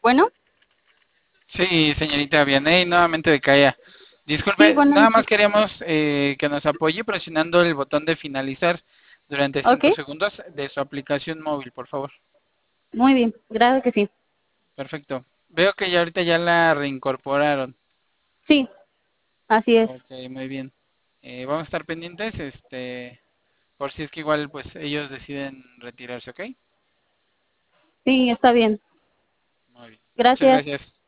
Bueno, Sí, señorita Vianey, nuevamente de Calla. sí, Disculpe, buenas nada más noches. queríamos que nos apoye presionando el botón de finalizar durante Ok, 5 segundos de su aplicación móvil, por favor. muy bien, gracias que sí. Perfecto. Veo que ya ahorita ya la reincorporaron. Sí, así es. Ok, muy bien. Vamos a estar pendientes, por si es que igual pues ellos deciden retirarse, ¿ok? Sí, está bien. Muy bien. Muchas Gracias. gracias.